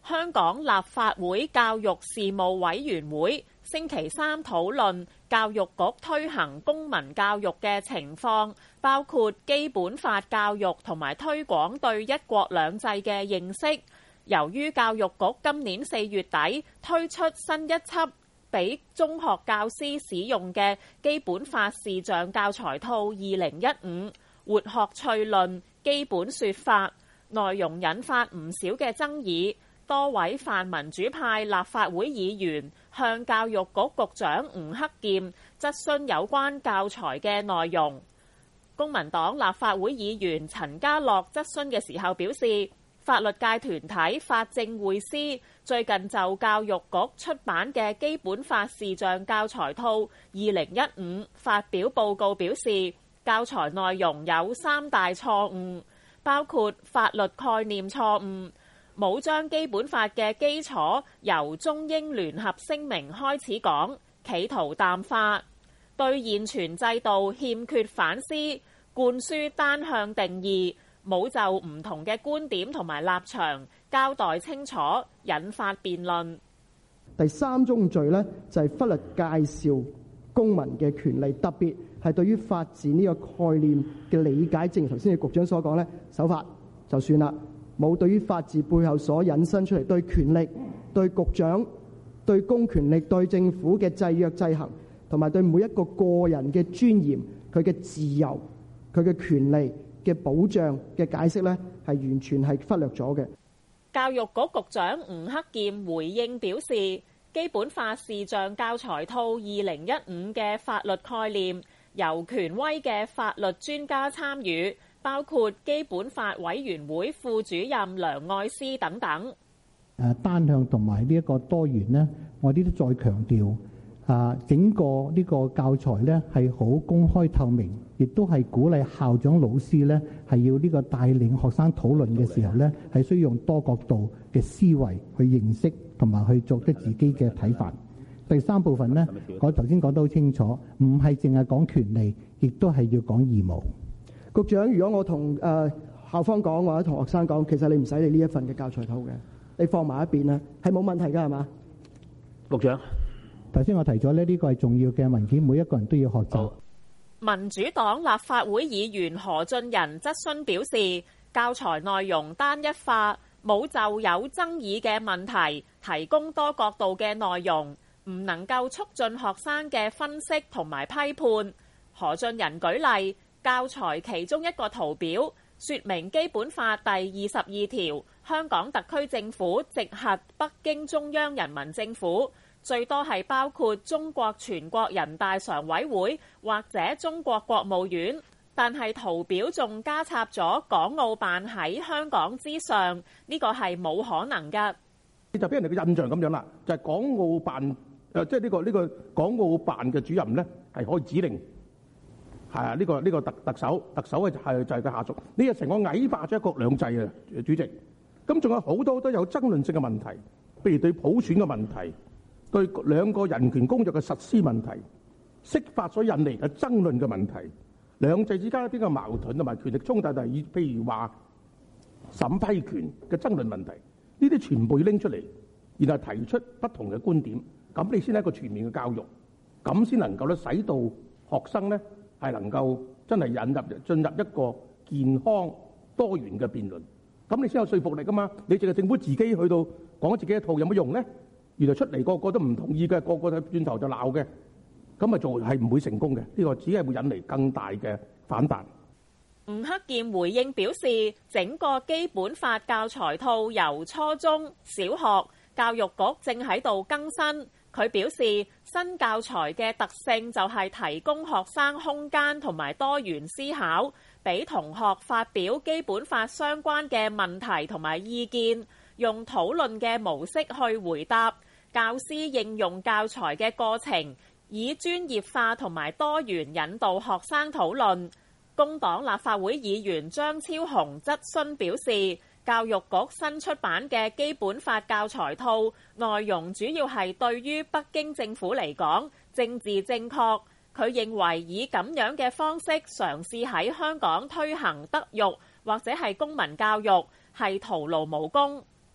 香港立法會教育事務委員會星期三討論教育局推行公民教育嘅情況，包括基本法教育同埋推廣對一國兩制嘅認識。由於教育局今年4月底推出新一輯俾中學教師使用嘅基本法視像教材套2015，活學趣論基本說法，內容引發唔少嘅爭議。多位泛民主派立法會議員向教育局局長吳克儉質詢有關教材嘅內容。公民黨立法會議員陳家樂質詢嘅時候表示，法律界團體法政匯思最近就教育局出版嘅基本法視像教材套2015發表報告，表示教材內容有3大錯誤，包括法律概念錯誤，冇將基本法嘅基礎由中英聯合聲明開始講，企圖淡化，對現存制度欠缺反思，灌輸單向定義，冇就唔同嘅觀點同埋立場交代清楚，引發辯論。 第3宗罪呢，就係忽略介紹公民嘅權利，特別係對於法治呢個概念嘅理解，正如頭先嘅局長所講呢，守法就算啦，冇對於法治背後所引申出嚟對權力、對局長、對公權力、對政府嘅制約制衡，同埋對每一個個人嘅尊嚴、佢嘅自由、佢嘅權利嘅保障嘅解釋呢，係完全係忽略咗嘅。 教育局局長吳克儉回應表示，基本法視像教材套2015嘅法律概念由權威嘅法律專家參與，包括基本法委員會副主任梁愛詩等等。 單向同埋呢一個多元呢，我哋都再強調。整個呢個教材呢係好公開透明，亦都係鼓勵校長老師呢係要呢個帶領學生討論嘅時候呢，係需要用多角度嘅思維去認識同埋去做得自己嘅睇法。第3部分呢，我頭先講得好清楚，唔係淨係講權利，亦都係要講義務。 局長，如果我同校方講或者同學生講，其實你唔使理呢一份嘅教材套嘅，你放埋一邊啦，係冇問題㗎，係嘛？ 局長。 頭先我提咗呢個係重要嘅文件，每一個人都要學習。 民主黨立法會議員何俊仁質詢表示，教材內容單一化，冇就有爭議嘅問題提供多角度嘅內容，唔能夠促進學生嘅分析同埋批判。何俊仁舉例，教材其中一個圖表說明基本法第22條，香港特區政府直轄北京中央人民政府。最多係包括中國全國人大常委會或者中國國務院，但係圖表仲加插咗港澳辦喺香港之上，呢個係冇可能㗎。 就俾人哋嘅印象咁樣啦，就係港澳辦即係呢個港澳辦嘅主任咧係可以指令呢個特首就係佢下屬，呢個成個矮化咗一國兩制啊，主席。咁仲有好多都有爭論性嘅問題，譬如對普選嘅問題。對兩個人權公約嘅實施問題，釋法所引嚟嘅爭論嘅問題，兩制之間邊個矛盾同埋權力衝突，譬如話審批權嘅爭論問題，呢啲全部要拎出嚟，然後提出不同嘅觀點，咁你先係一個全面嘅教育，咁先能夠咧使到學生咧係能夠真係進入一個健康多元嘅辯論，咁你先有說服力噶嘛？你淨係政府自己去到講自己一套有冇用咧？原來出嚟個個都唔同意嘅，個個都轉頭就鬧嘅，咁咪做係唔會成功嘅。呢個只係會引嚟更大嘅反彈。 吳克儉回應表示，整個基本法教材套由初中小學教育局正喺度更新。佢表示，新教材嘅特性就係提供學生空間同埋多元思考，俾同學發表基本法相關嘅問題同埋意見，用討論嘅模式去回答。教師應用教材嘅過程，以專業化同埋多元引導學生討論。工黨立法會議員張超雄質詢表示，教育局新出版嘅基本法教材套內容主要係對於北京政府嚟講政治正確。佢認為以咁樣嘅方式嘗試喺香港推行德育或者係公民教育係徒勞無功。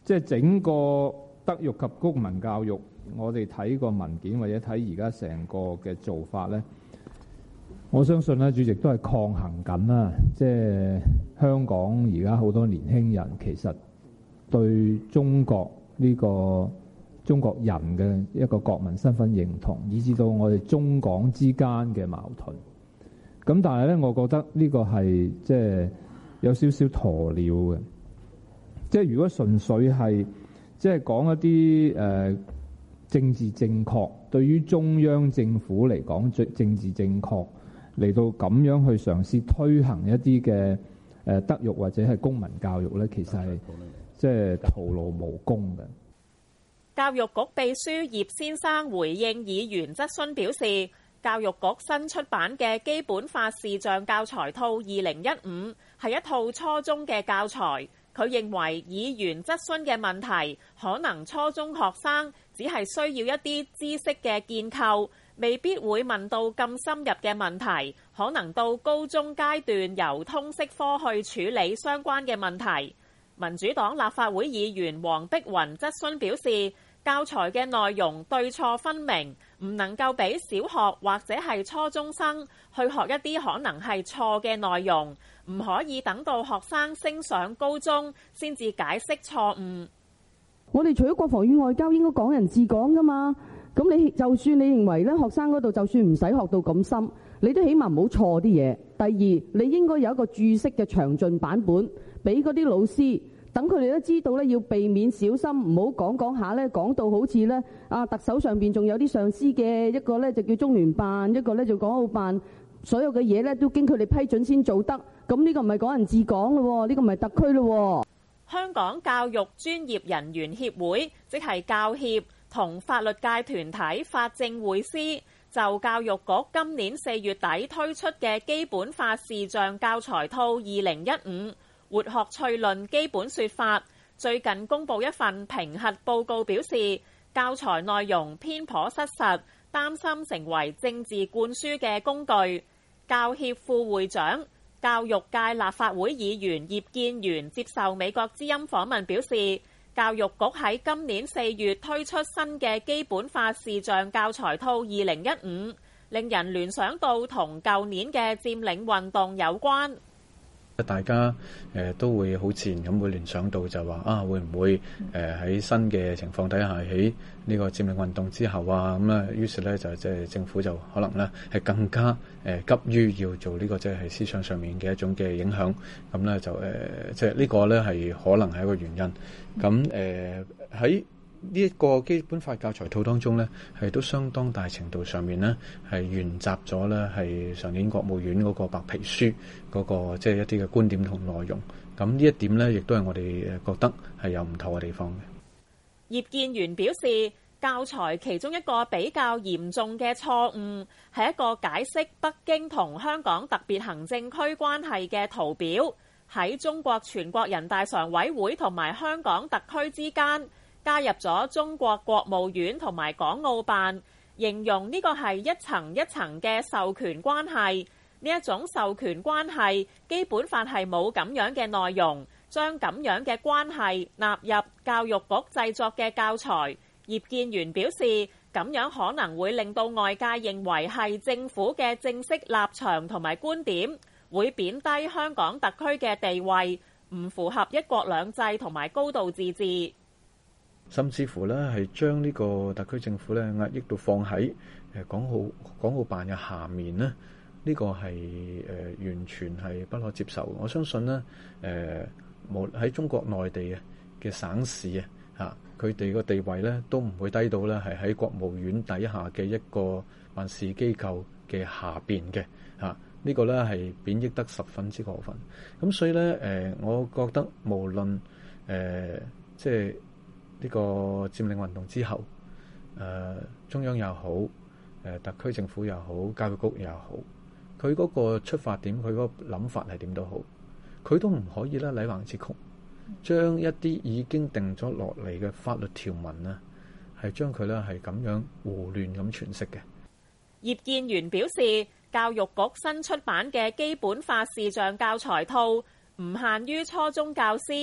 即係整個德育及公民教育，我哋睇個文件或者睇而家成個嘅做法咧，我相信咧，主席都係抗衡緊啦。即係香港而家好多年輕人其實對中國呢個中國人嘅一個國民身份認同，以至到我哋中港之間嘅矛盾。咁但係咧，我覺得呢個係即係有少少鴕鳥嘅。即係如果純粹係即係講一啲政治正確，對於中央政府嚟講政治正確嚟到咁樣去嘗試推行一啲嘅德育或者係公民教育咧，其實係即係徒勞無功嘅。 教育局秘書葉先生回應議員質詢表示，教育局新出版嘅《基本法視像教材套2015》係一套初中嘅教材。佢認為議員質詢嘅問題，可能初中學生只係需要一啲知識嘅建構，未必會問到咁深入嘅問題，可能到高中階段由通識科去處理相關嘅問題。民主黨立法會議員黃碧雲質詢表示，教材嘅內容對錯分明，唔能夠俾小學或者係初中生去學一啲可能係錯嘅內容，唔可以等到學生升上高中先至解釋錯誤。 我哋除咗國防與外交，應該港人治港噶嘛。咁你就算你認為咧，學生嗰度就算唔使學到咁深，你都起碼唔好錯啲嘢。第二，你應該有一個注釋嘅詳盡版本俾嗰啲老師。等佢哋都知道咧，要避免小心，唔好講下咧，講到好似咧特首上邊仲有啲上司嘅，一個咧就叫中聯辦，一個咧就港澳辦，所有嘅嘢咧都經佢哋批准先做得。咁呢個唔係港人治港咯，呢個唔係特區咯。 香港教育專業人員協會即係教協同法律界團體法政匯思就教育局今年4月底推出嘅基本法視像教材套2015活學趣論基本說法，最近公布一份評核報告，表示教材內容偏頗失實，擔心成為政治灌輸嘅工具。教協副會長、教育界立法會議員葉建源接受美國之音訪問表示，教育局喺今年4月推出新嘅基本法視像教材套2015，令人聯想到同舊年嘅佔領運動有關。 大家都會好自然咁會聯想到就話會唔會喺新嘅情況底下，喺呢個佔領運動之後啊，咁咧於是咧就即係政府就可能咧係更加急於要做呢個即係思想上面嘅一種嘅影響，咁咧就即係呢個咧係可能係一個原因。咁喺呢一個基本法教材套當中咧，係都相當大程度上面咧係沿襲咗咧係上年國務院嗰個白皮書嗰個即係一啲嘅觀點同內容。咁呢一點咧，亦都係我哋覺得係有唔妥嘅地方嘅。 葉建源表示，教材其中一個比較嚴重嘅錯誤係一個解釋北京同香港特別行政區關係嘅圖表，喺中國全國人大常委會同埋香港特區之間加入咗中國國務院同埋港澳辦，形容呢個係一層一層嘅授權關係。呢一種授權關係，基本法係冇咁樣嘅內容，將咁樣嘅關係納入教育局製作嘅教材。葉建源表示，咁樣可能會令到外界認為係政府嘅正式立場同埋觀點，會貶低香港特區嘅地位，唔符合一國兩制同埋高度自治。 甚至乎咧係將呢個特區政府咧壓抑到放喺港澳辦嘅下面咧，呢個係完全係不可接受。我相信咧無喺中國內地嘅省市啊，佢哋個地位咧都唔會低到咧係喺國務院底下嘅一個辦事機構嘅下邊嘅嚇。呢個咧係貶抑得十分之過分。咁所以咧我覺得無論即係呢個佔領運動之後，中央又好，特區政府又好，教育局又好，佢嗰個出發點，佢嗰個諗法係點都好，佢都唔可以咧禮橫節曲，將一啲已經定咗落嚟嘅法律條文啊，係將佢咧係咁樣胡亂咁詮釋嘅。 葉建源表示，教育局新出版嘅基本法視像教材套唔限於初中教師。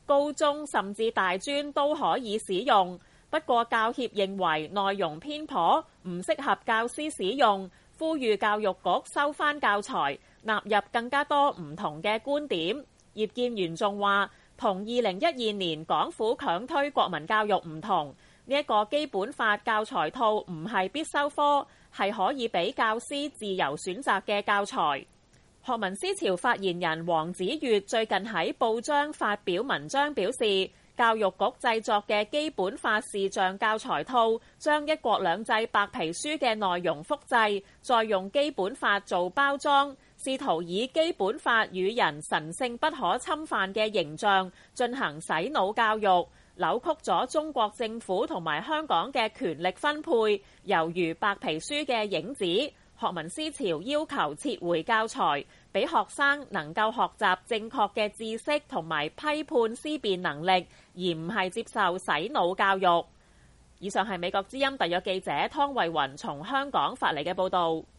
高中甚至大專都可以使用。不過教協認為內容偏頗，唔適合教師使用，呼籲教育局收返教材，納入更加多唔同嘅觀點。葉建源仲話，同2012年港府強推國民教育唔同，呢一個基本法教材套唔係必修科，係可以俾教師自由選擇嘅教材。學民思潮發言人黃子悅最近喺報章發表文章表示，教育局製作嘅基本法視像教材套，將一國兩制白皮書嘅內容複製，再用基本法做包裝，試圖以基本法與人神聖不可侵犯嘅形象進行洗腦教育，扭曲咗中國政府同埋香港嘅權力分配，猶如白皮書嘅影子。學民思潮要求撤回教材，俾學生能夠學習正確嘅知識同埋批判思辨能力，而唔係接受洗腦教育。以上係美國之音特約記者湯慧雲從香港發嚟嘅報導。